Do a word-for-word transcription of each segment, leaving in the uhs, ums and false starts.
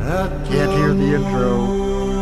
Can't hear the intro.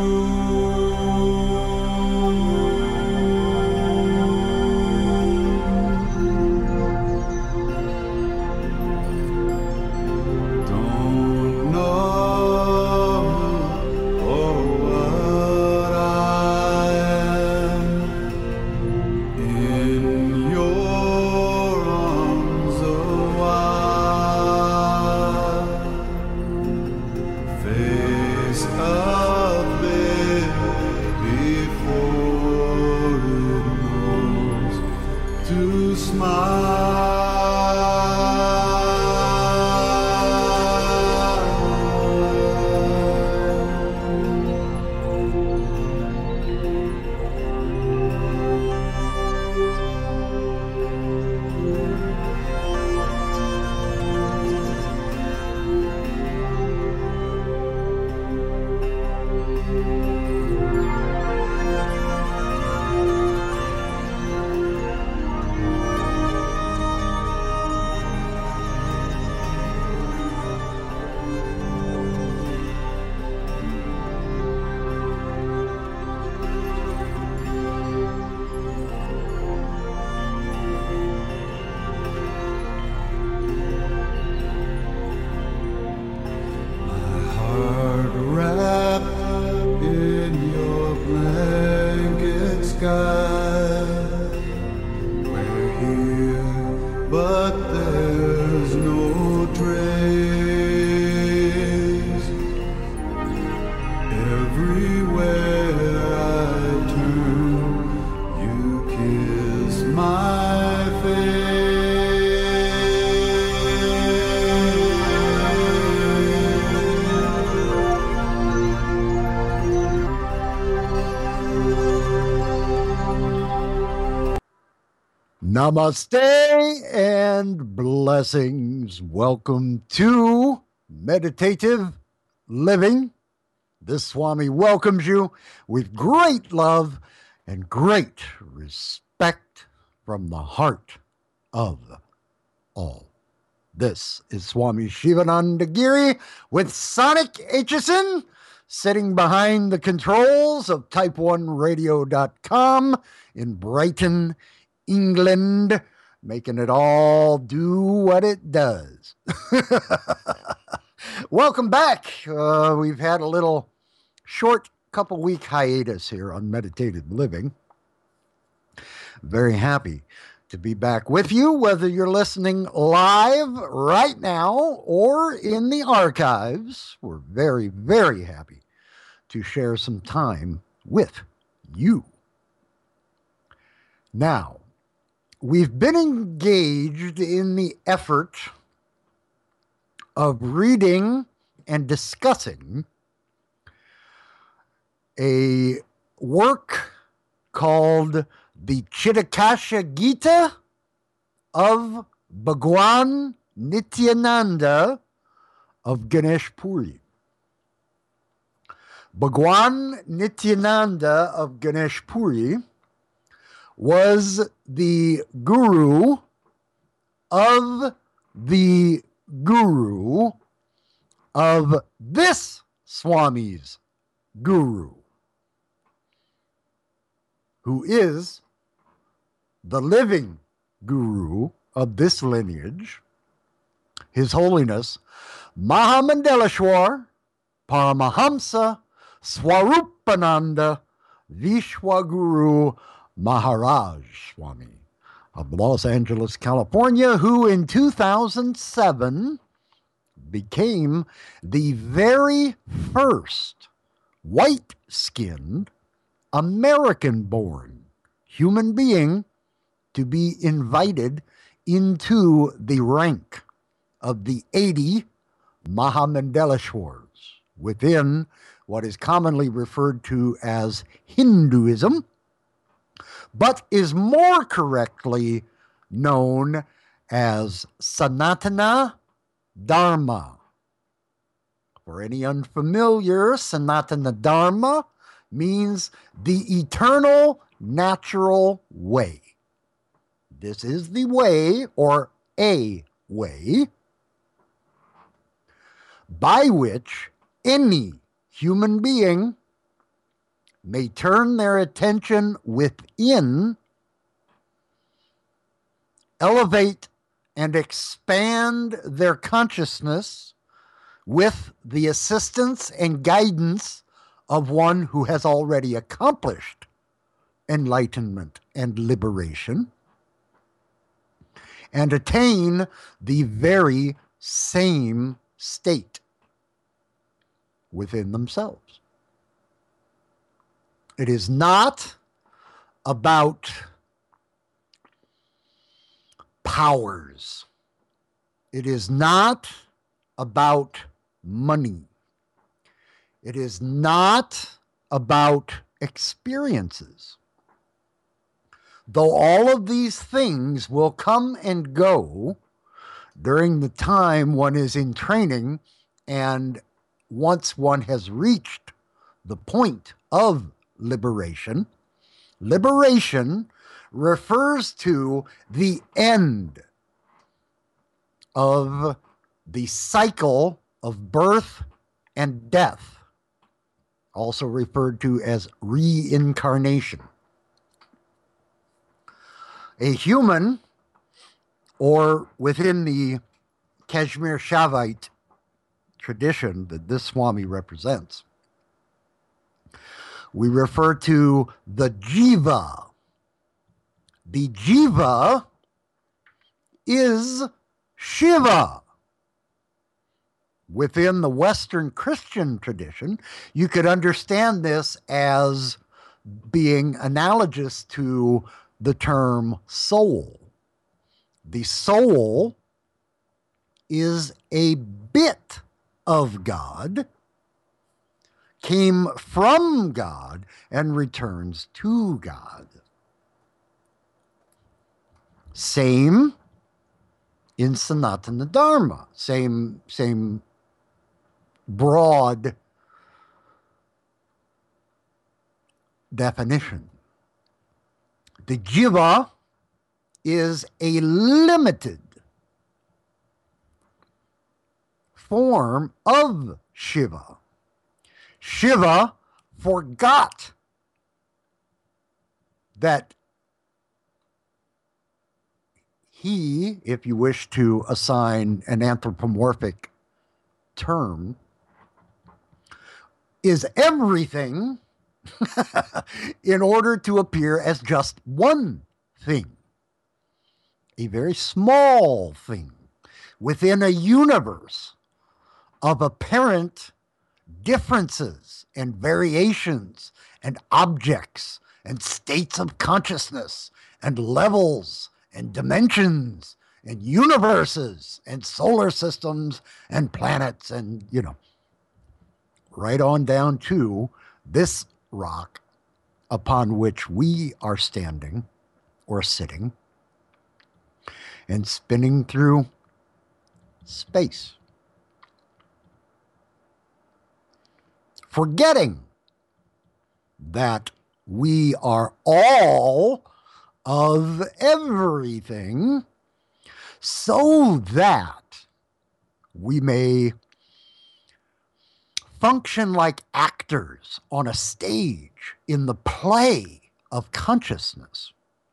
Namaste and blessings. Welcome to Meditative Living. This Swami welcomes you with great love and great respect from the heart of all. This is Swami Shivananda Giri with Sonic Aitchison, sitting behind the controls of type one radio dot com in Brighton, England, making it all do what it does. Welcome back. Uh, we've had a little short couple week hiatus here on Meditative Living. Very happy to be back with you, whether you're listening live right now or in the archives. We're very, very happy to share some time with you. Now, we've been engaged in the effort of reading and discussing a work called the Chitakasha Gita of Bhagwan Nityananda of Ganesh Puri. Bhagwan Nityananda of Ganesh Puri was the guru of the guru of this Swami's guru, who is the living guru of this lineage, His Holiness Mahamandeleshwar Paramahamsa Swarupananda Vishwaguru Maharaj Swami of Los Angeles, California, who in two thousand seven became the very first white-skinned American-born human being to be invited into the rank of the eighty Mahamandeleshwars within what is commonly referred to as Hinduism, but is more correctly known as Sanatana Dharma. For any unfamiliar, Sanatana Dharma means the eternal natural way. This is the way, or a way, by which any human being may turn their attention within, elevate and expand their consciousness with the assistance and guidance of one who has already accomplished enlightenment and liberation, and attain the very same state within themselves. It is not about powers. It is not about money. It is not about experiences. Though all of these things will come and go during the time one is in training, and once one has reached the point of liberation, liberation refers to the end of the cycle of birth and death, also referred to as reincarnation. A human, or within the Kashmir Shaivite tradition that this Swami represents, we refer to the jiva. The jiva is Shiva. Within the Western Christian tradition, you could understand this as being analogous to the term soul. The soul is a bit of God, came from God, and returns to God. Same in Sanatana Dharma, same, same broad definition. The jiva is a limited form of Shiva. Shiva forgot that he, if you wish to assign an anthropomorphic term, is everything in order to appear as just one thing, a very small thing within a universe of apparent differences and variations and objects and states of consciousness and levels and dimensions and universes and solar systems and planets and, you know, right on down to this rock upon which we are standing or sitting and spinning through space. Forgetting that we are all of everything, so that we may function like actors on a stage in the play of consciousness.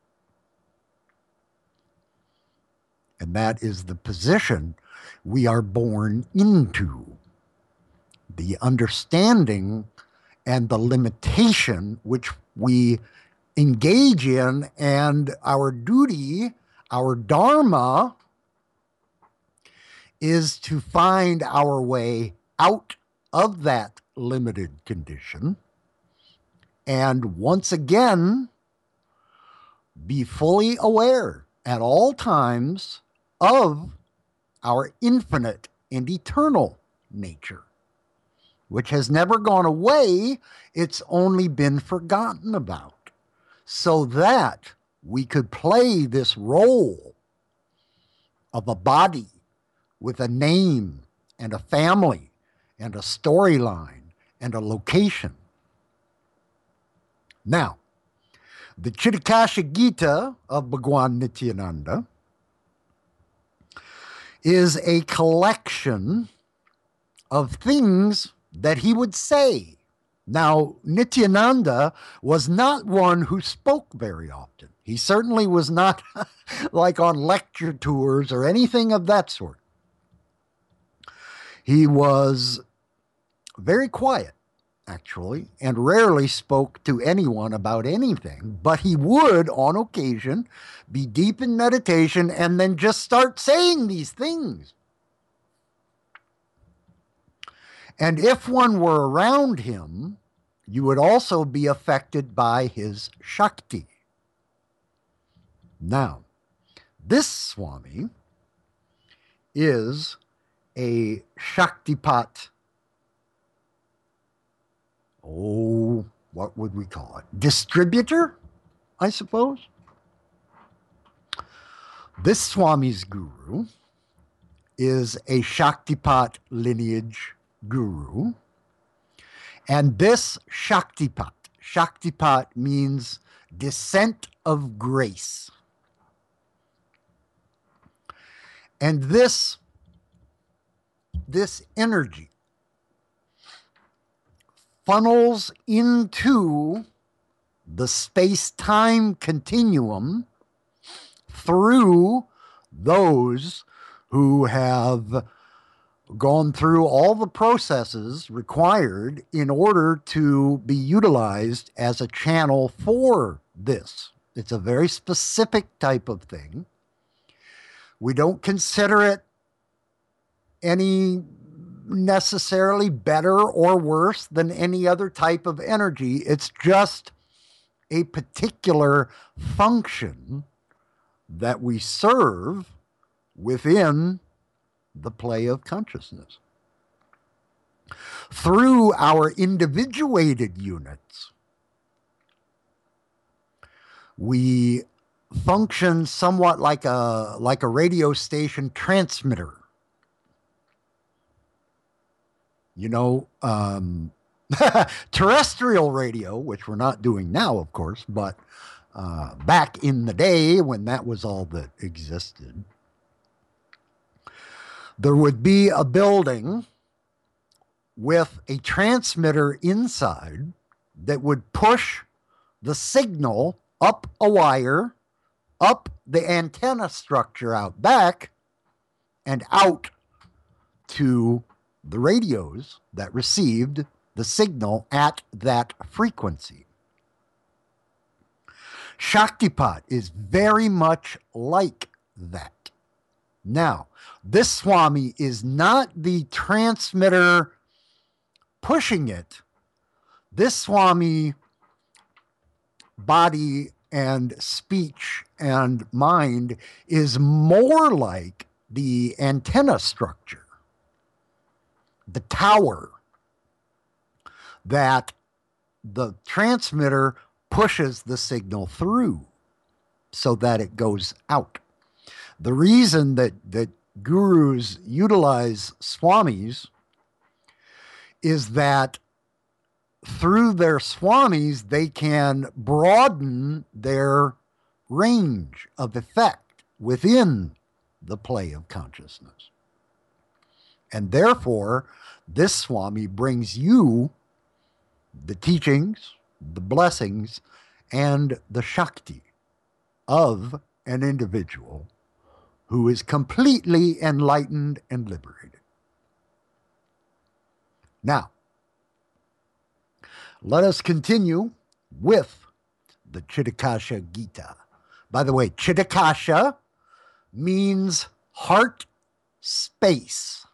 And that is the position we are born into. The understanding and the limitation which we engage in, and our duty, our dharma, is to find our way out of that limited condition and once again be fully aware at all times of our infinite and eternal nature, which has never gone away. It's only been forgotten about, so that we could play this role of a body with a name and a family and a storyline and a location. Now, the Chitakasha Gita of Bhagwan Nityananda is a collection of things that he would say. Now, Nityananda was not one who spoke very often. He certainly was not like on lecture tours or anything of that sort. He was very quiet, actually, and rarely spoke to anyone about anything, but he would, on occasion, be deep in meditation and then just start saying these things. And if one were around him, you would also be affected by his Shakti. Now, this Swami is a Shaktipat. Oh, what would we call it? Distributor, I suppose. This Swami's guru is a Shaktipat lineage guru. And this Shaktipat, Shaktipat means descent of grace. And this, this energy funnels into the space-time continuum through those who have gone through all the processes required in order to be utilized as a channel for this. It's a very specific type of thing. We don't consider it any necessarily better or worse than any other type of energy. It's just a particular function that we serve within the play of consciousness. Through our individuated units, we function somewhat like a, like a radio station transmitter. You know, um, terrestrial radio, which we're not doing now, of course, but uh, back in the day when that was all that existed, there would be a building with a transmitter inside that would push the signal up a wire, up the antenna structure out back, and out to the radios that received the signal at that frequency. Shaktipat is very much like that. Now, this Swami is not the transmitter pushing it. This Swami, body and speech and mind, is more like the antenna structure, the tower that the transmitter pushes the signal through so that it goes out. The reason that, that gurus utilize swamis is that through their swamis, they can broaden their range of effect within the play of consciousness. And therefore, this Swami brings you the teachings, the blessings, and the Shakti of an individual who is completely enlightened and liberated. Now, let us continue with the Chitakasha Gita. By the way, Chitakasha means heart space.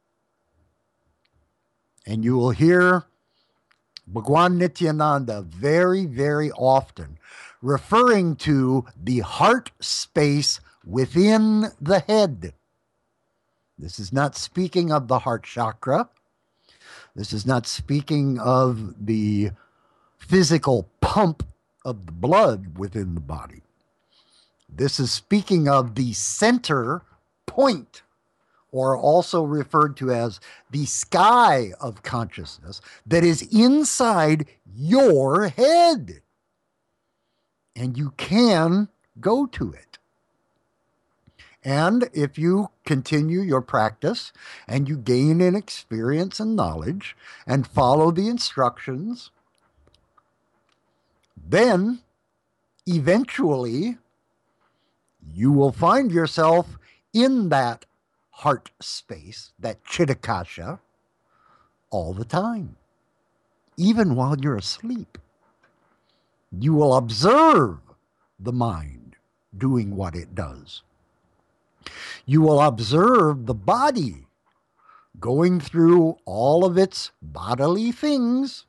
And you will hear Bhagwan Nityananda very, very often referring to the heart space within the head. This is not speaking of the heart chakra. This is not speaking of the physical pump of the blood within the body. This is speaking of the center point, or also referred to as the sky of consciousness that is inside your head. And you can go to it. And if you continue your practice and you gain in experience and knowledge and follow the instructions, then eventually you will find yourself in that heart space, that Chitakasha, all the time, even while you're asleep. You will observe the mind doing what it does. You will observe the body going through all of its bodily things,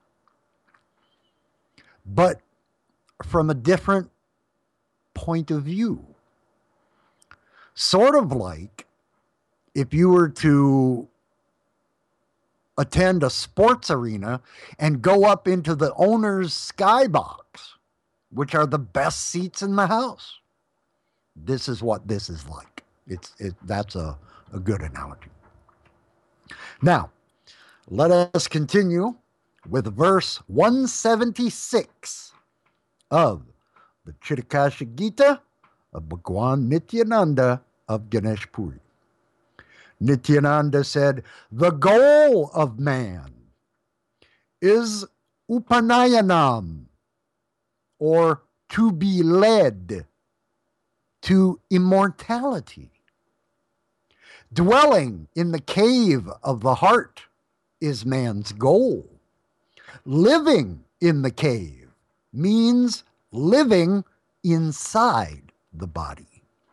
but from a different point of view. Sort of like if you were to attend a sports arena and go up into the owner's skybox, which are the best seats in the house. This is what this is like. It's it, that's a, a good analogy. Now, let us continue with verse one seventy-six of the Chitakasha Gita of Bhagwan Nityananda of Ganesh Puri. Nityananda said, the goal of man is upanayanam, or to be led to immortality. Dwelling in the cave of the heart is man's goal. Living in the cave means living inside the body.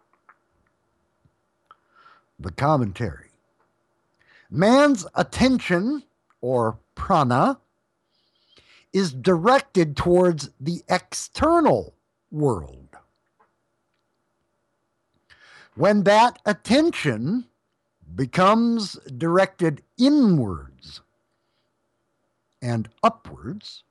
The commentary. Man's attention, or prana, is directed towards the external world. When that attention becomes directed inwards and upwards,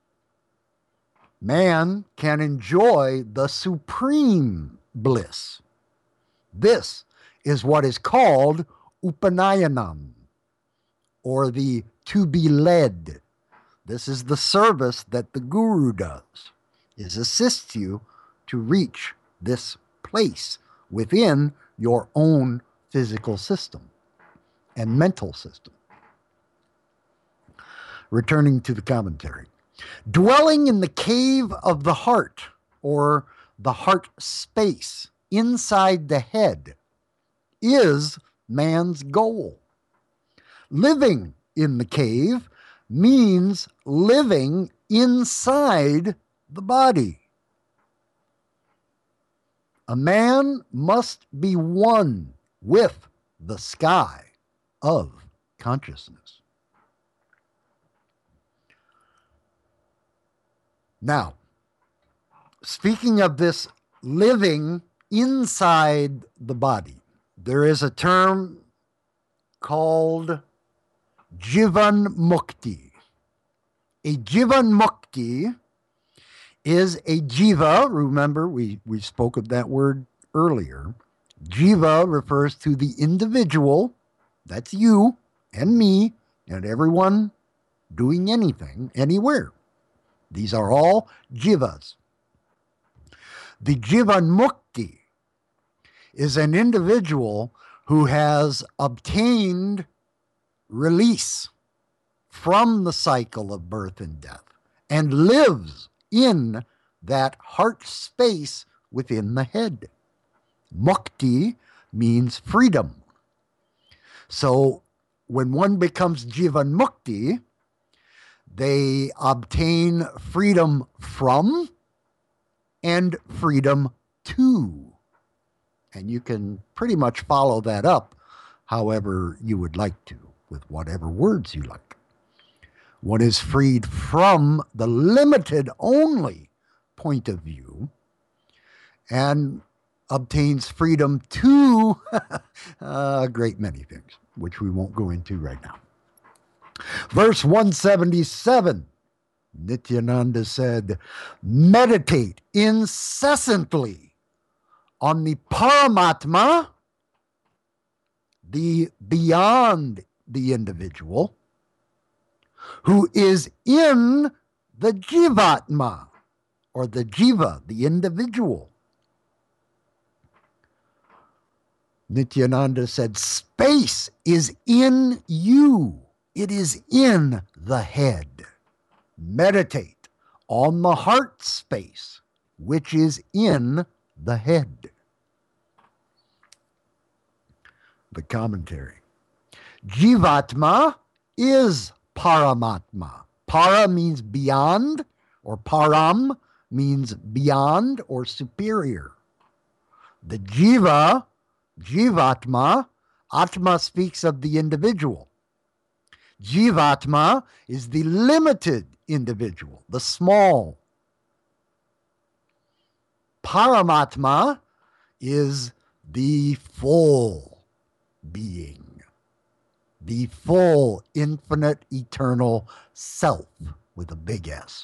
man can enjoy the supreme bliss. This is what is called upanayanam, or the to be led. This is the service that the guru does, is assists you to reach this place within your own physical system and mental system. Returning to the commentary. Dwelling in the cave of the heart, or the heart space inside the head, is man's goal. Living in the cave means living inside the body. A man must be one with the sky of consciousness. Now, speaking of this living inside the body, there is a term called Jivan Mukti. A Jivan Mukti is a jiva. Remember, we, we spoke of that word earlier. Jiva refers to the individual. That's you and me and everyone doing anything, anywhere. These are all jivas. The Jivan Mukti is an individual who has obtained release from the cycle of birth and death and lives in that heart space within the head. Mukti means freedom. So when one becomes Jivan Mukti, they obtain freedom from and freedom to. And you can pretty much follow that up however you would like to, with whatever words you like. One is freed from the limited only point of view and obtains freedom to a great many things, which we won't go into right now. Verse one seventy-seven, Nityananda said, meditate incessantly on the Paramatma, the beyond the individual, who is in the Jivatma, or the Jiva, the individual. Nityananda said, space is in you. It is in the head. Meditate on the heart space, which is in the head. The commentary. Jivatma is Paramatma. Para means beyond, or param means beyond or superior. The jiva, jivatma, atma speaks of the individual. Jivatma is the limited individual, the small. Paramatma is the full being, the full, infinite, eternal self with a big S.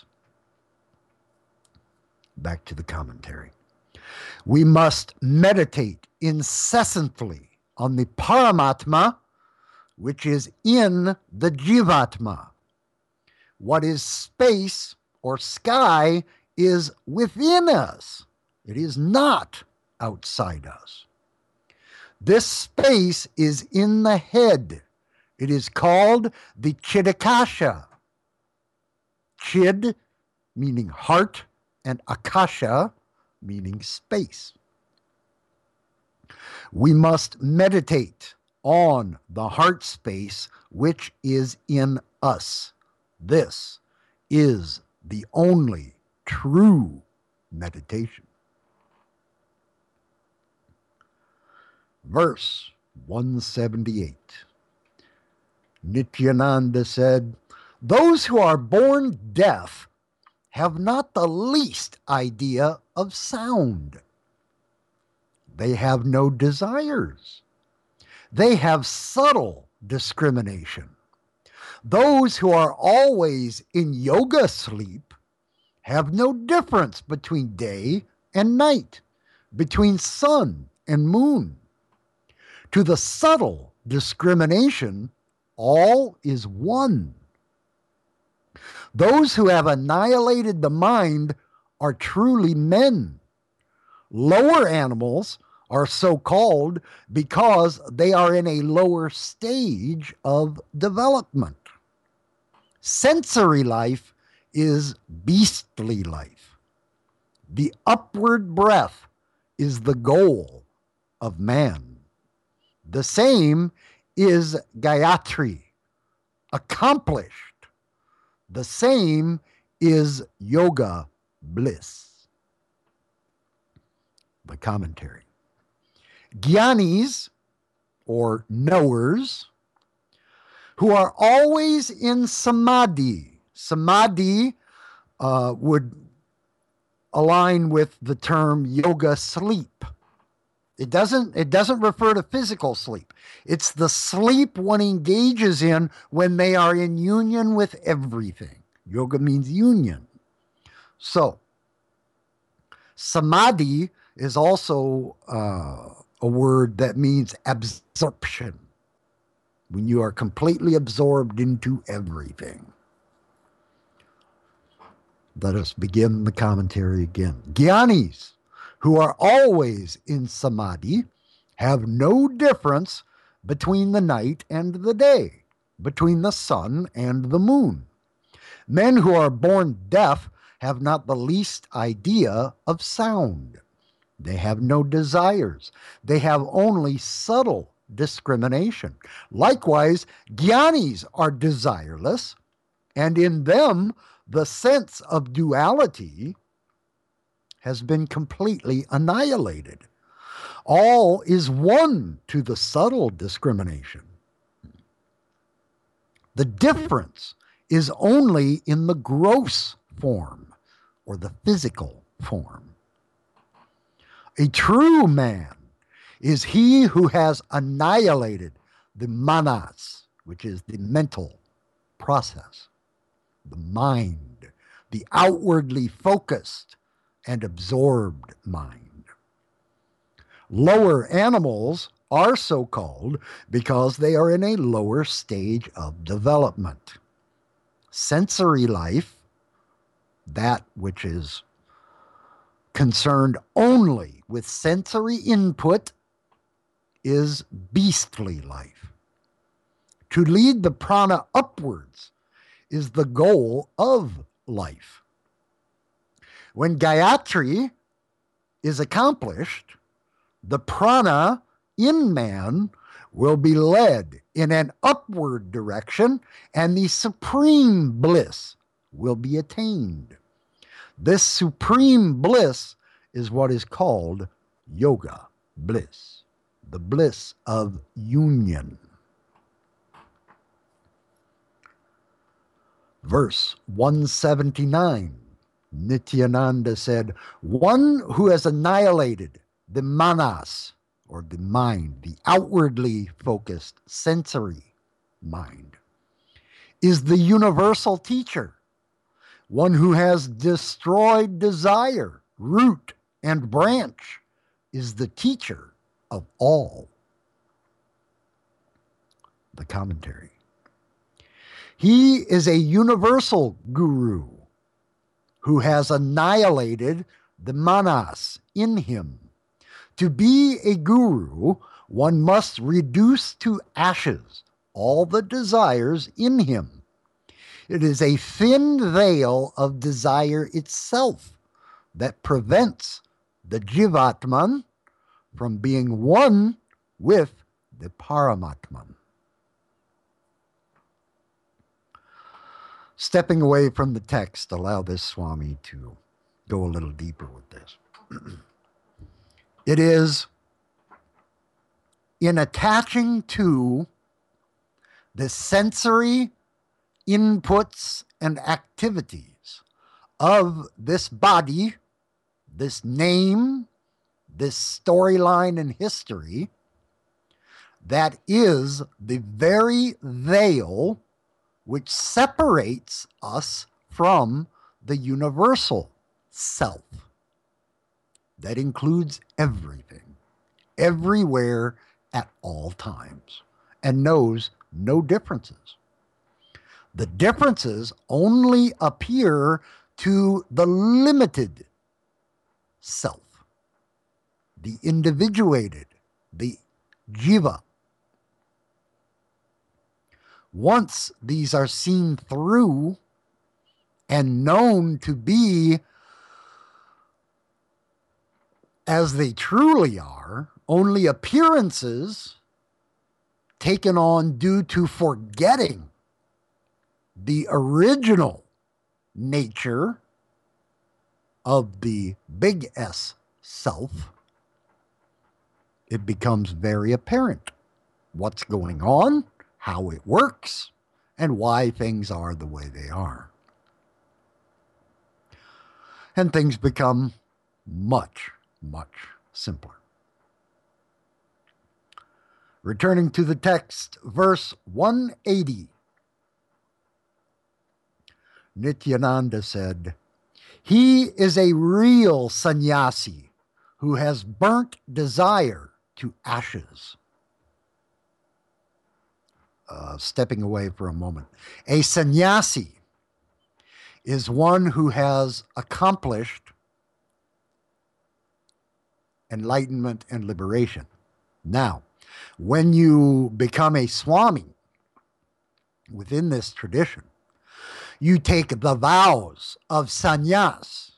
Back to the commentary. We must meditate incessantly on the Paramatma, which is in the Jivatma. What is space or sky is within us. It is not outside us. This space is in the head. It is called the Chidakasha. Chid meaning heart, and Akasha meaning space. We must meditate on the heart space which is in us. This is the only true meditation. Verse one seventy-eight. Nityananda said, those who are born deaf have not the least idea of sound. They have no desires. They have subtle discrimination. Those who are always in yoga sleep have no difference between day and night, between sun and moon. To the subtle discrimination, all is one. Those who have annihilated the mind are truly men. Lower animals are so called because they are in a lower stage of development. Sensory life is beastly life. The upward breath is the goal of man. The same is Gayatri, accomplished. The same is yoga bliss. The commentary. Gyanis, or knowers, who are always in samadhi. Samadhi uh, would align with the term yoga sleep. It doesn't, it doesn't refer to physical sleep. It's the sleep one engages in when they are in union with everything. Yoga means union. So, samadhi is also uh, a word that means absorption. When you are completely absorbed into everything. Let us begin the commentary again. Gyanis, who are always in samadhi, have no difference between the night and the day, between the sun and the moon. Men who are born deaf have not the least idea of sound. They have no desires. They have only subtle discrimination. Likewise, jnanis are desireless, and in them the sense of duality has been completely annihilated. All is one to the subtle discrimination. The difference is only in the gross form or the physical form. A true man is he who has annihilated the manas, which is the mental process, the mind, the outwardly focused and absorbed mind. Lower animals are so called because they are in a lower stage of development. Sensory life, that which is concerned only with sensory input, is beastly life. To lead the prana upwards is the goal of life. When Gayatri is accomplished, the prana in man will be led in an upward direction, and the supreme bliss will be attained. This supreme bliss is what is called yoga bliss, the bliss of union. Verse one seventy-nine, Nityananda said, one who has annihilated the manas, or the mind, the outwardly focused sensory mind, is the universal teacher. One who has destroyed desire, root and branch, is the teacher of all. The commentary. He is a universal guru who has annihilated the manas in him. To be a guru, one must reduce to ashes all the desires in him. It is a thin veil of desire itself that prevents the Jivatman from being one with the Paramatman. Stepping away from the text, allow this Swami to go a little deeper with this. It is in attaching to the sensory inputs and activities of this body, this name, this storyline and history, that is the very veil which separates us from the universal self. That includes everything, everywhere, at all times, and knows no differences. The differences only appear to the limited self, the individuated, the jiva. Once these are seen through and known to be as they truly are, only appearances taken on due to forgetting the original nature of the big S self, it becomes very apparent what's going on, how it works, and why things are the way they are. And things become much, much simpler. Returning to the text, verse one eighty. Nityananda said, he is a real sannyasi who has burnt desire to ashes. Uh, stepping away for a moment. A sannyasi is one who has accomplished enlightenment and liberation. Now, when you become a swami within this tradition, you take the vows of sannyas,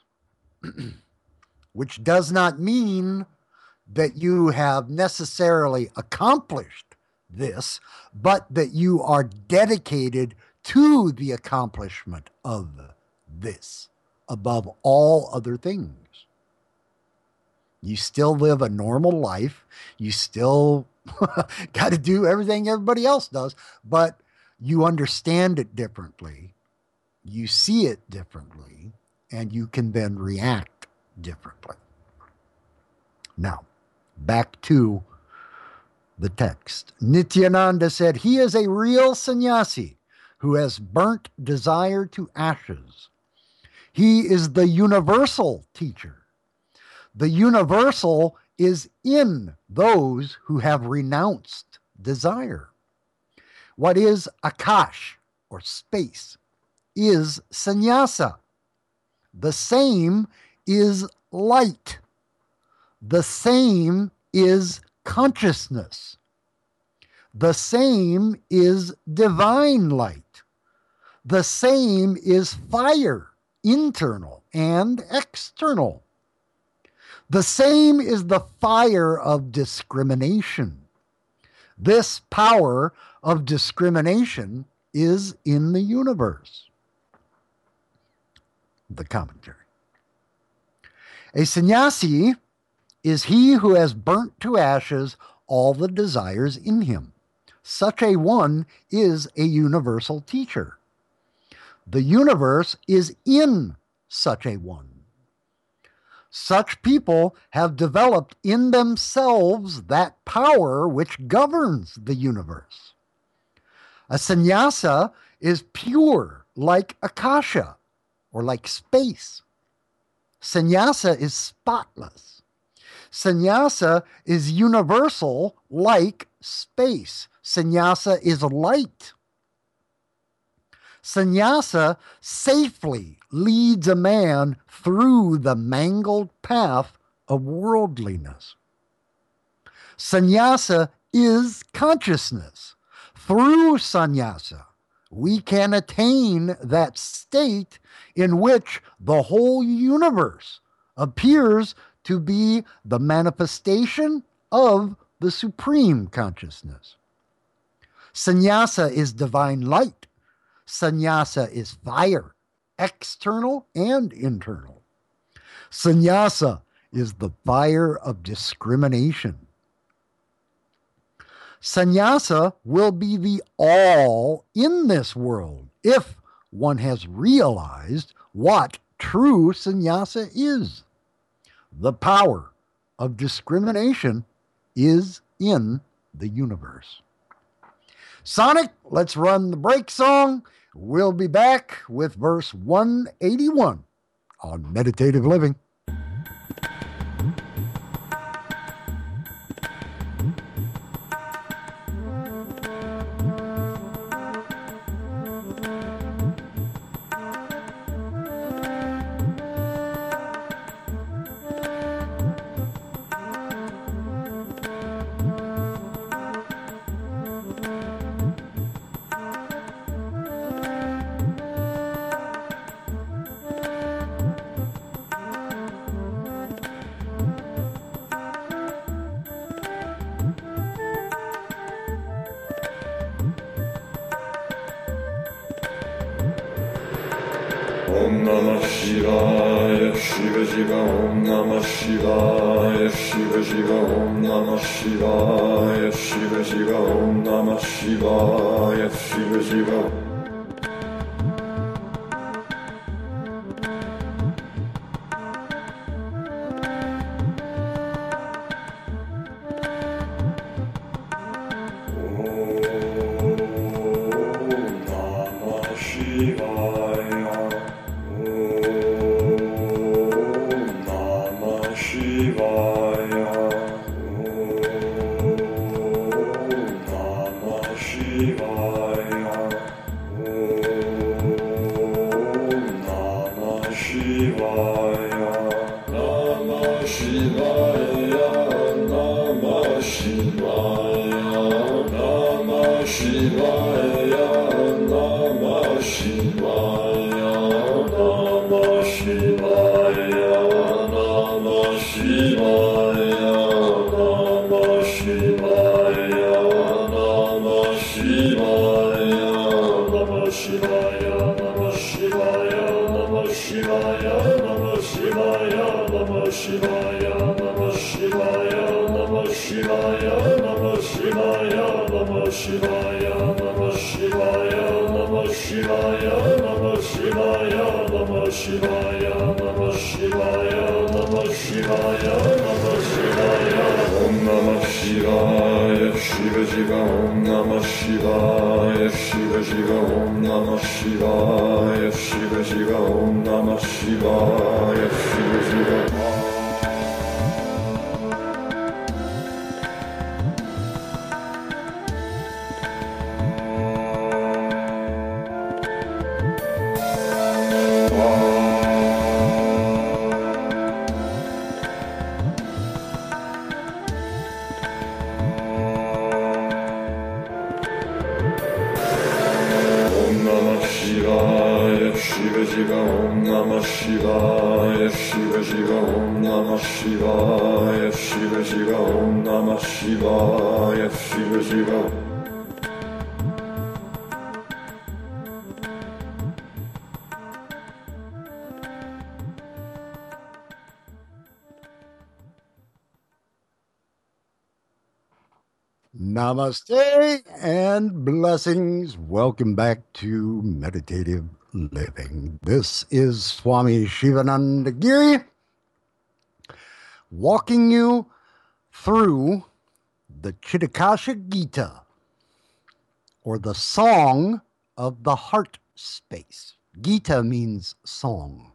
which does not mean that you have necessarily accomplished this, but that you are dedicated to the accomplishment of this above all other things. You still live a normal life. You still got to do everything everybody else does, but you understand it differently. You see it differently, and you can then react differently. Now, back to the text. Nityananda said, he is a real sannyasi who has burnt desire to ashes. He is the universal teacher. The universal is in those who have renounced desire. What is akash, or space, is sannyasa. The same is light. The same is consciousness. The same is divine light. The same is fire, internal and external. The same is the fire of discrimination. This power of discrimination is in the universe. The commentary. A sannyasi is he who has burnt to ashes all the desires in him. Such a one is a universal teacher. The universe is in such a one. Such people have developed in themselves that power which governs the universe. A sannyasa is pure like akasha, or like space. Sannyasa is spotless. Sannyasa is universal like space. Sannyasa is light. Sannyasa safely leads a man through the mangled path of worldliness. Sannyasa is consciousness. Through sannyasa, we can attain that state in which the whole universe appears to be the manifestation of the supreme consciousness. Sannyasa is divine light. Sannyasa is fire, external and internal. Sannyasa is the fire of discrimination. Sannyasa will be the all in this world if one has realized what true sannyasa is. The power of discrimination is in the universe. Sonic, let's run the break song. We'll be back with verse one eighty-one on Meditative Living. Om Namah Shivaya, Shiva Shiva, Om Namah Shivaya, Shiva Shiva, Om Namah Shivaya, Shiva Shiva, Om Namah Shivaya, Shiva Shiva. Shiva Om Namah Shivaya Shiva Shiva Om Namah Shivaya Shiva Shiva Om Namah Shivaya Shiva Shiva. Namaste and blessings. Welcome back to Meditative Living. This is Swami Shivananda Giri, walking you through the Chitakasha Gita, or the Song of the Heart Space. Gita means song.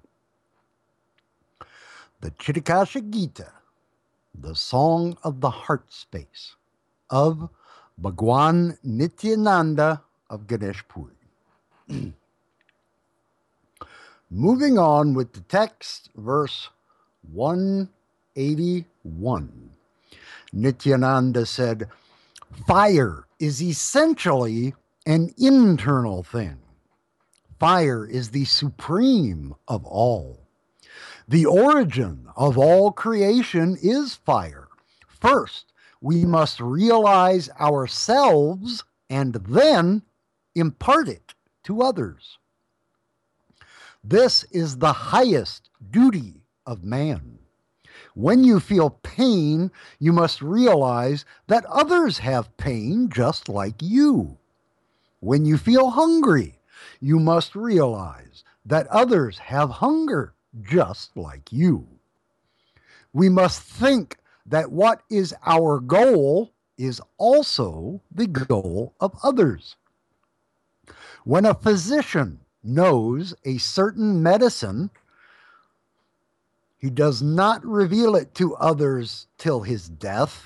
The Chitakasha Gita, the Song of the Heart Space, of Bhagwan Nityananda of Ganesh Puri. Moving on with the text, verse one eighty-one. Nityananda said, fire is essentially an internal thing. Fire is the supreme of all. The origin of all creation is fire. First, we must realize ourselves and then impart it to others. This is the highest duty of man. When you feel pain, you must realize that others have pain just like you. When you feel hungry, you must realize that others have hunger just like you. We must think that what is our goal is also the goal of others. When a physician knows a certain medicine, he does not reveal it to others till his death.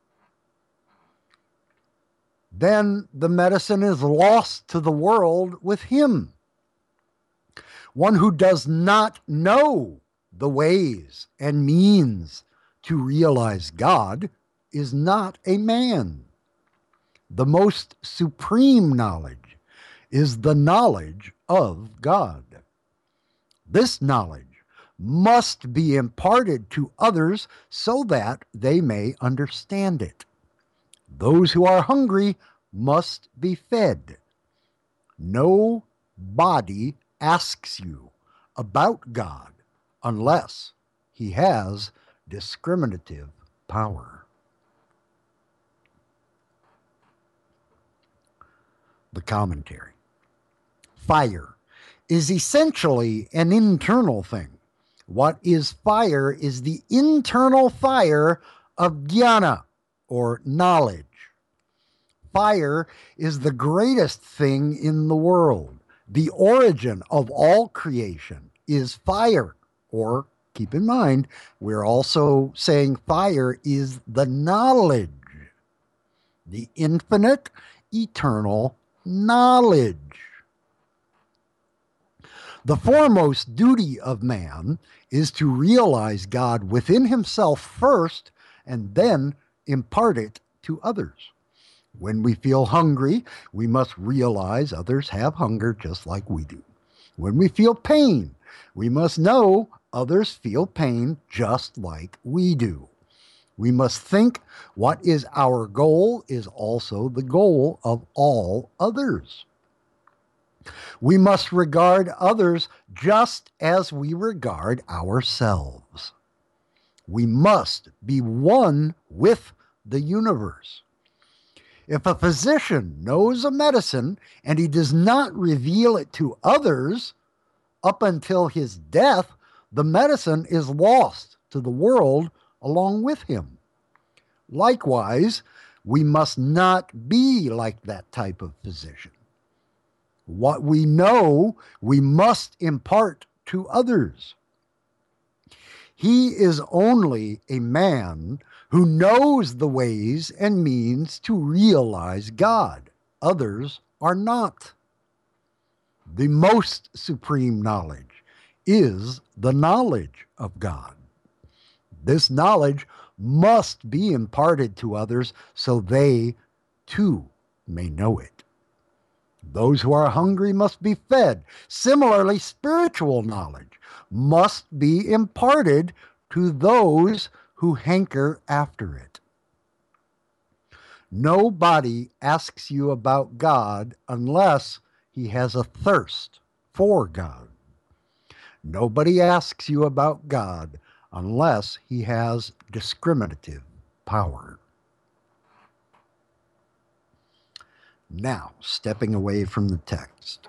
Then the medicine is lost to the world with him. One who does not know the ways and means to realize God is not a man. The most supreme knowledge is the knowledge of God. This knowledge must be imparted to others so that they may understand it. Those who are hungry must be fed. No body asks you about God unless he has discriminative power. The commentary. Fire is essentially an internal thing. What is fire is the internal fire of jnana, or knowledge. Fire is the greatest thing in the world. The origin of all creation is fire, or keep in mind, we're also saying fire is the knowledge, the infinite, eternal knowledge. The foremost duty of man is to realize God within himself first and then impart it to others. When we feel hungry, we must realize others have hunger just like we do. When we feel pain, we must know others feel pain just like we do. We must think what is our goal is also the goal of all others. We must regard others just as we regard ourselves. We must be one with the universe. If a physician knows a medicine and he does not reveal it to others up until his death, the medicine is lost to the world along with him. Likewise, we must not be like that type of physician. What we know, we must impart to others. He is only a man who knows the ways and means to realize God. Others are not. The most supreme knowledge is the knowledge of God. This knowledge must be imparted to others so they too may know it. Those who are hungry must be fed. Similarly, spiritual knowledge must be imparted to those who hanker after it. Nobody asks you about God unless he has a thirst for God. Nobody asks you about God unless he has discriminative power. Now, stepping away from the text,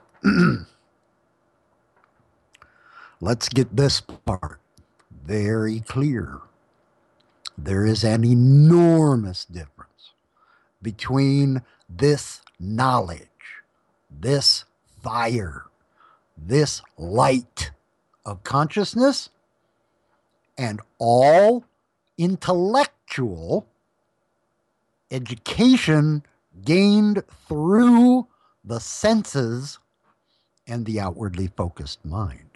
let's get this part very clear. There is an enormous difference between this knowledge, this fire, this light of consciousness, and all intellectual education gained through the senses and the outwardly focused mind.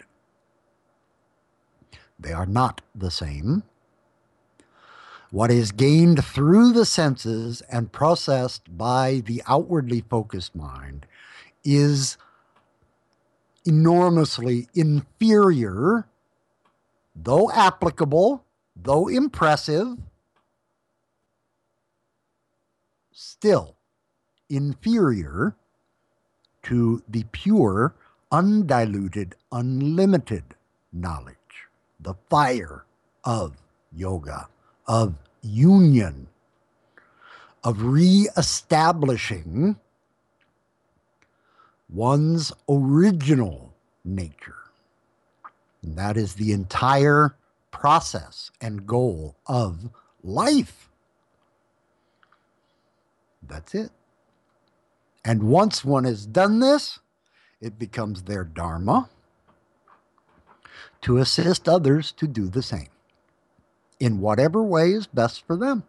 They are not the same. What is gained through the senses and processed by the outwardly focused mind is enormously inferior, though applicable, though impressive, still inferior to the pure, undiluted, unlimited knowledge, the fire of yoga, of union, of re-establishing one's original nature. And that is the entire process and goal of life. That's it. And once one has done this, it becomes their dharma to assist others to do the same in whatever way is best for them.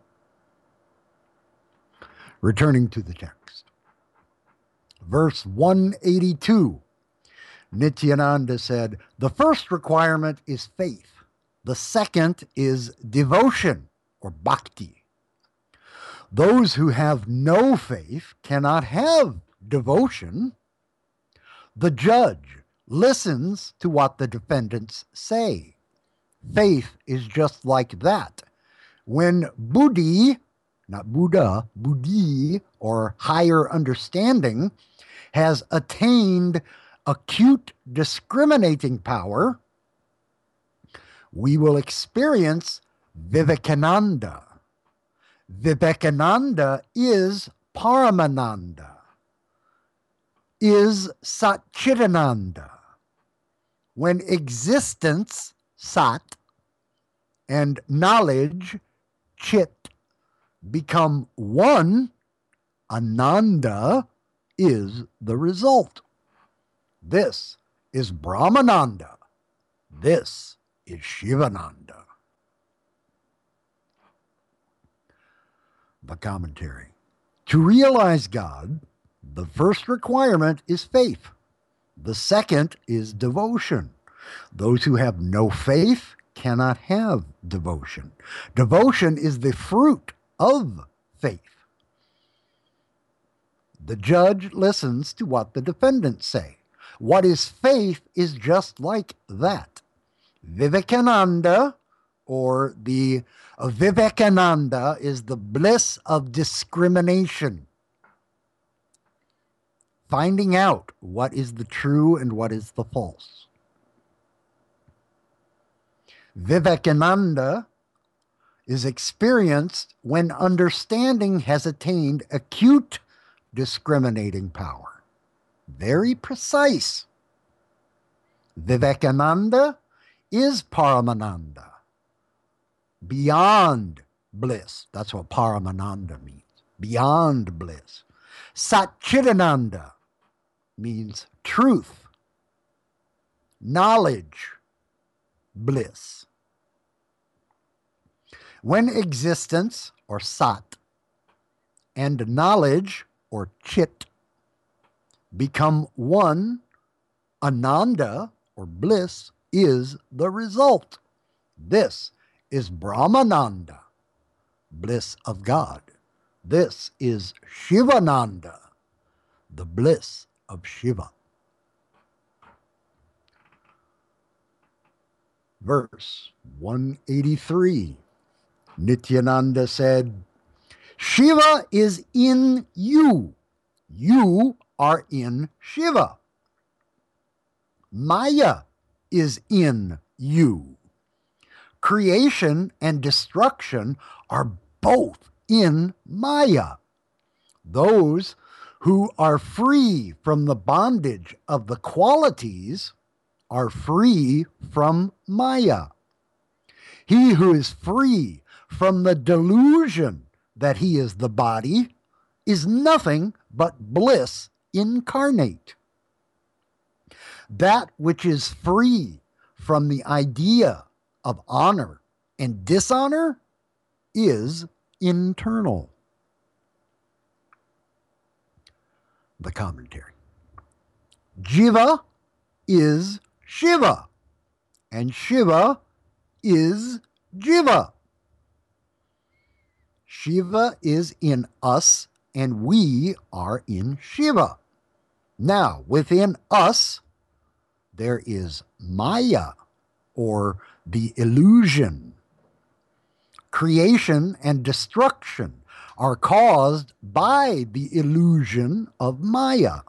Returning to the text. Verse one eighty-two, Nityananda said, the first requirement is faith. The second is devotion or bhakti. Those who have no faith cannot have devotion. The judge listens to what the defendants say. Faith is just like that. When buddhi, not Buddha, buddhi, or higher understanding, has attained acute discriminating power, we will experience Vivekananda. Vivekananda is Paramananda, is Satchidananda. When existence, Sat, and knowledge, Chit, become one, Ananda is the result. This is Brahmananda. This is Shivananda. The commentary. To realize God, the first requirement is faith. The second is devotion. Those who have no faith cannot have devotion. Devotion is the fruit of faith. The judge listens to what the defendants say. What is faith is just like that. Vivekananda, or the uh, Vivekananda, is the bliss of discrimination. Finding out what is the true and what is the false. Vivekananda is experienced when understanding has attained acute discriminating power. Very precise. Vivekananda is Paramananda, beyond bliss. That's what Paramananda means, beyond bliss. Satchidananda means truth, knowledge, bliss. When existence, or Sat, and knowledge, or Chit, become one, Ananda, or bliss, is the result. This is Brahmananda, bliss of God. This is Shivananda, the bliss of Shiva. Verse one eighty-three, Nityananda said, Shiva is in you. You are in Shiva. Maya is in you. Creation and destruction are both in Maya. Those who are free from the bondage of the qualities are free from Maya. He who is free from the delusion that he is the body is nothing but bliss incarnate. That which is free from the idea of honor and dishonor is internal. The commentary. Jiva is Shiva, and Shiva is Jiva. Shiva is in us, and we are in Shiva. Now, within us, there is Maya, or the illusion. Creation and destruction are caused by the illusion of Maya.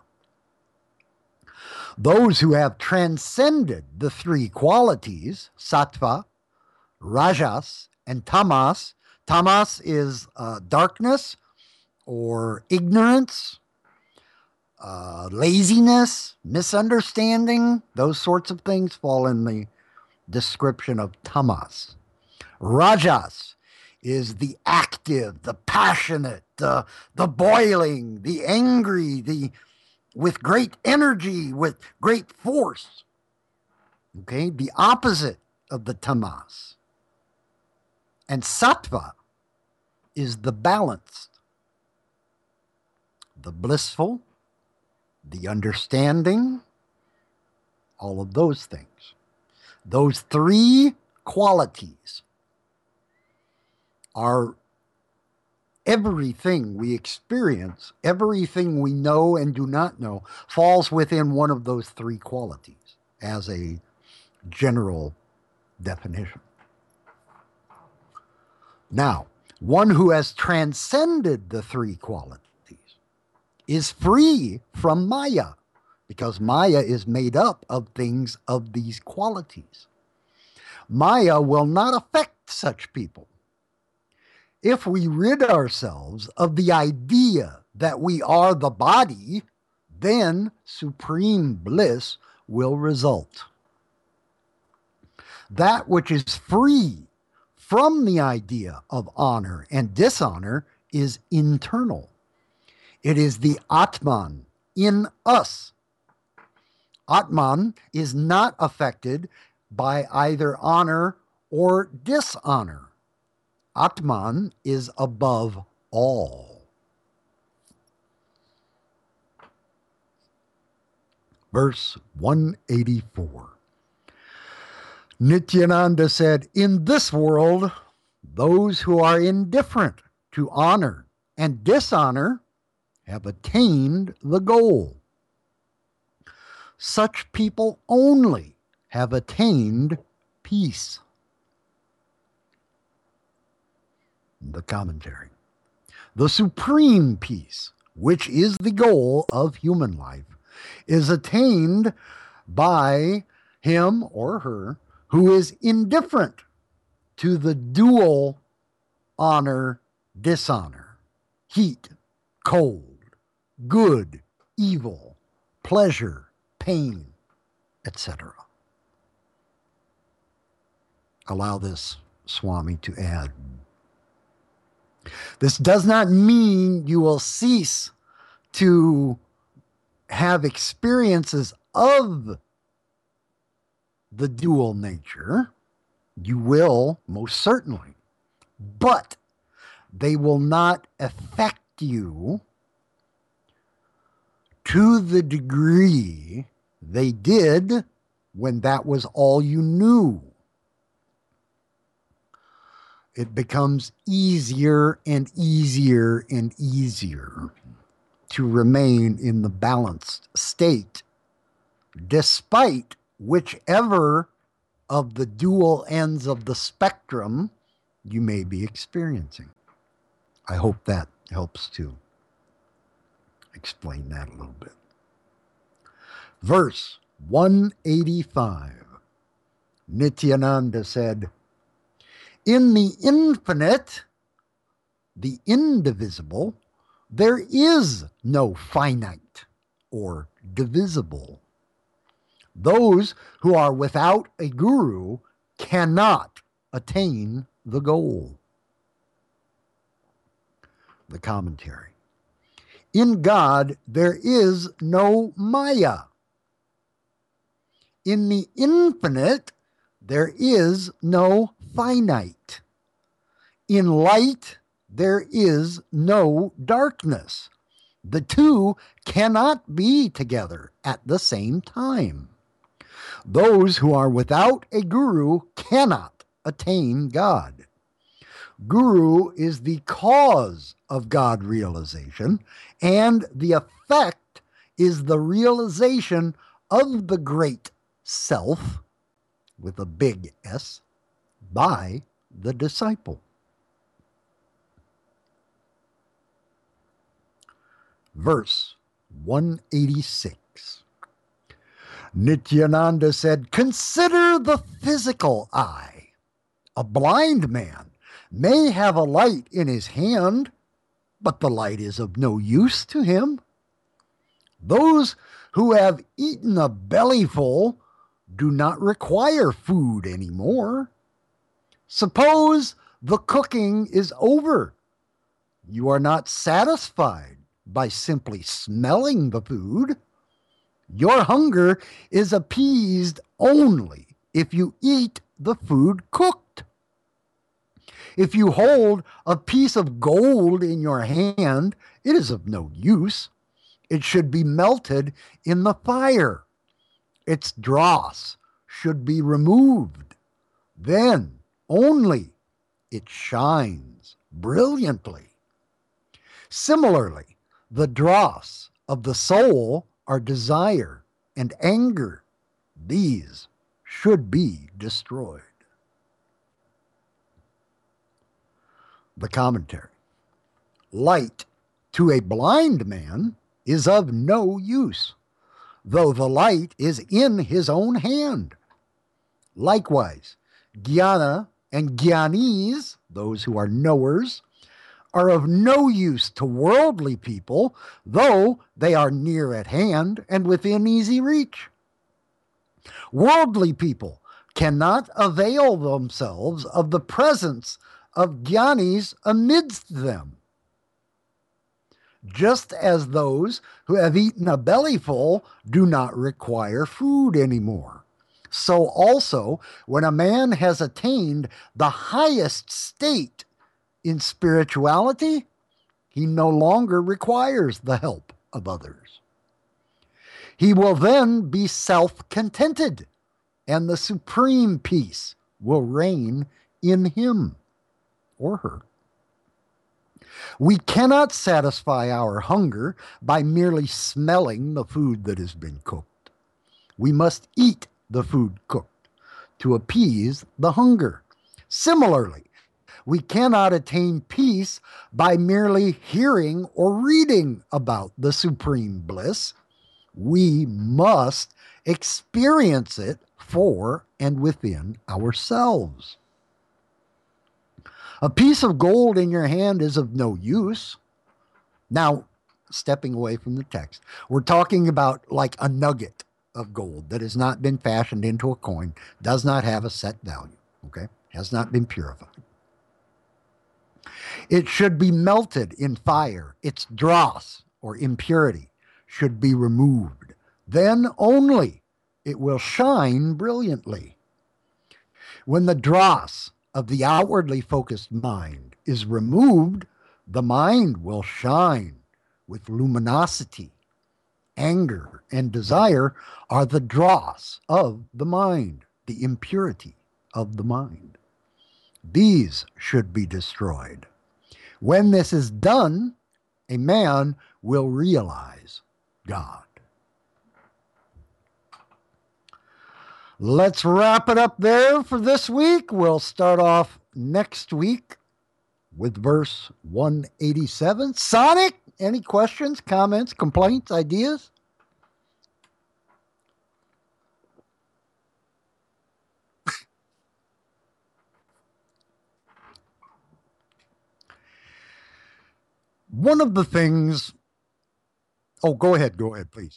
Those who have transcended the three qualities, sattva, rajas, and tamas. Tamas is uh, darkness or ignorance, uh, laziness, misunderstanding. Those sorts of things fall in the description of tamas. Rajas is the active, the passionate, the, the boiling, the angry, the with great energy, with great force. Okay, the opposite of the tamas. And sattva is the balanced, the blissful, the understanding, all of those things. Those three qualities are everything we experience, everything we know and do not know, falls within one of those three qualities as a general definition. Now, one who has transcended the three qualities is free from Maya, because Maya is made up of things of these qualities. Maya will not affect such people. If we rid ourselves of the idea that we are the body, then supreme bliss will result. That which is free from the idea of honor and dishonor is internal. It is the Atman in us. Atman is not affected by either honor or dishonor. Atman is above all. Verse one eighty-four. Nityananda said, in this world, those who are indifferent to honor and dishonor have attained the goal. Such people only have attained peace. The commentary. The supreme peace, which is the goal of human life, is attained by him or her who is indifferent to the dual honor, dishonor, heat, cold, good, evil, pleasure, pain, et cetera. Allow this Swami to add. This does not mean you will cease to have experiences of the dual nature. You will, most certainly, but they will not affect you to the degree they did when that was all you knew. It becomes easier and easier and easier to remain in the balanced state, despite whichever of the dual ends of the spectrum you may be experiencing. I hope that helps to explain that a little bit. Verse one eighty-five, Nityananda said, "In the infinite, the indivisible, there is no finite or divisible. Those who are without a guru cannot attain the goal." The commentary. In God, there is no Maya. In the infinite, there is no finite. In light, there is no darkness. The two cannot be together at the same time. Those who are without a guru cannot attain God. Guru is the cause of God realization, and the effect is the realization of the great self, with a big S, by the disciple. Verse one eighty-six. Nityananda said, "Consider the physical eye. A blind man may have a light in his hand, but the light is of no use to him. Those who have eaten a bellyful do not require food anymore. Suppose the cooking is over. You are not satisfied by simply smelling the food. Your hunger is appeased only if you eat the food cooked. If you hold a piece of gold in your hand, it is of no use. It should be melted in the fire. Its dross should be removed. Then only it shines brilliantly. Similarly, the dross of the soul are desire and anger. These should be destroyed." The commentary. Light to a blind man is of no use, though the light is in his own hand. Likewise, jnana and jnanis, those who are knowers, are of no use to worldly people, though they are near at hand and within easy reach. Worldly people cannot avail themselves of the presence of jnanis amidst them. Just as those who have eaten a bellyful do not require food anymore, so also when a man has attained the highest state in spirituality, he no longer requires the help of others. He will then be self-contented, and the supreme peace will reign in him or her. We cannot satisfy our hunger by merely smelling the food that has been cooked. We must eat the food cooked to appease the hunger. Similarly, we cannot attain peace by merely hearing or reading about the supreme bliss. We must experience it for and within ourselves. A piece of gold in your hand is of no use. Now, stepping away from the text, we're talking about like a nugget of gold that has not been fashioned into a coin, does not have a set value, okay? Has not been purified. It should be melted in fire. Its dross or impurity should be removed. Then only it will shine brilliantly. When the dross of the outwardly focused mind is removed, the mind will shine with luminosity. Anger and desire are the dross of the mind, the impurity of the mind. These should be destroyed. When this is done, a man will realize God. Let's wrap it up there for this week. We'll start off next week with verse one eighty-seven. Sonic, any questions, comments, complaints, ideas? One of the things, oh, go ahead, go ahead, please.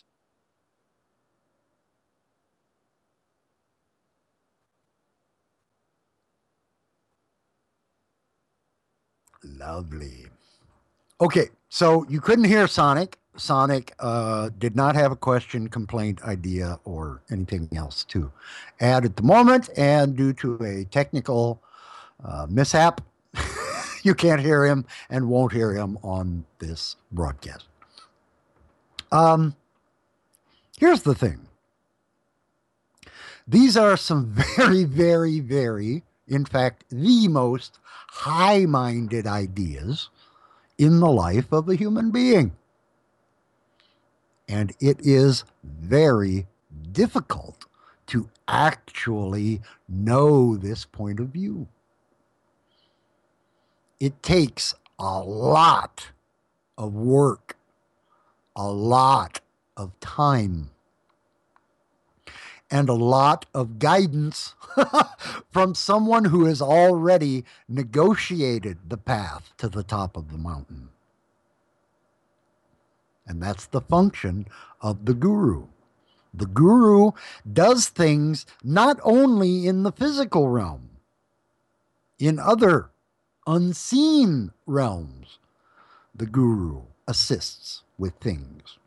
Lovely. Okay, so you couldn't hear Sonic. Sonic uh, did not have a question, complaint, idea, or anything else to add at the moment. And due to a technical uh, mishap, you can't hear him and won't hear him on this broadcast. Um, here's the thing. These are some very, very, very, in fact, the most high-minded ideas in the life of a human being. And it is very difficult to actually know this point of view. It takes a lot of work, a lot of time, and a lot of guidance from someone who has already negotiated the path to the top of the mountain. And that's the function of the guru. The guru does things not only in the physical realm, in other unseen realms, the guru assists with things.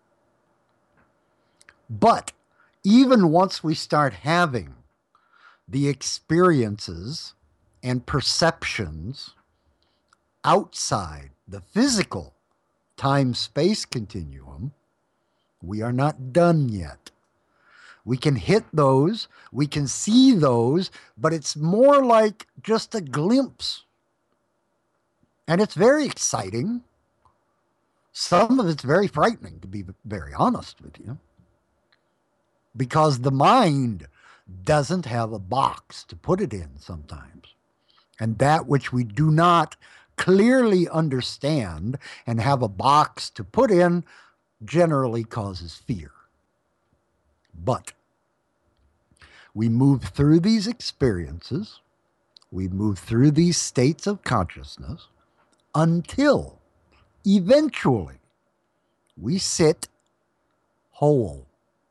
But even once we start having the experiences and perceptions outside the physical time-space continuum, we are not done yet. We can hit those, we can see those, but it's more like just a glimpse. And it's very exciting. Some of it's very frightening, to be very honest with you, because the mind doesn't have a box to put it in sometimes. And that which we do not clearly understand and have a box to put in generally causes fear. But we move through these experiences, we move through these states of consciousness until eventually we sit whole,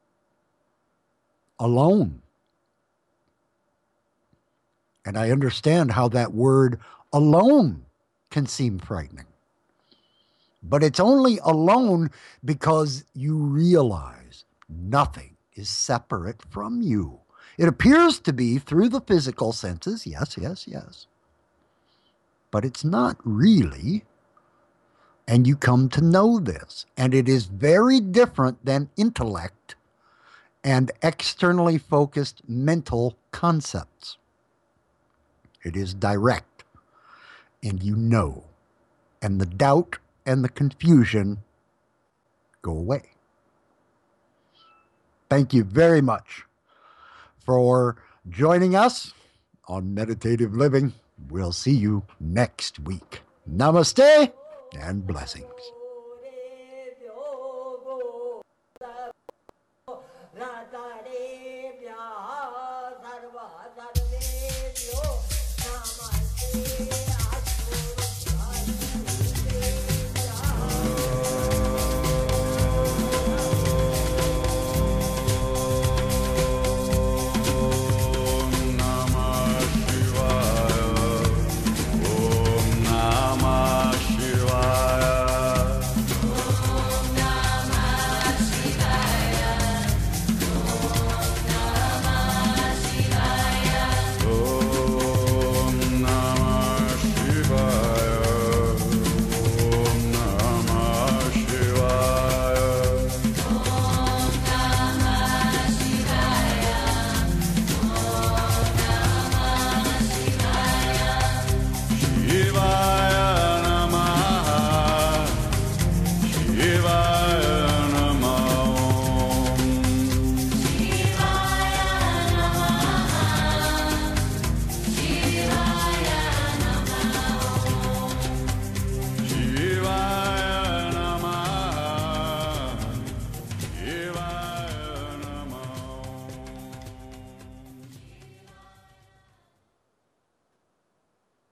alone. And I understand how that word alone can seem frightening. But it's only alone because you realize nothing is separate from you. It appears to be through the physical senses, yes, yes, yes. But it's not really. And you come to know this. And it is very different than intellect and externally focused mental concepts. It is direct, and you know, and the doubt and the confusion go away. Thank you very much for joining us on Meditative Living. We'll see you next week. Namaste and blessings.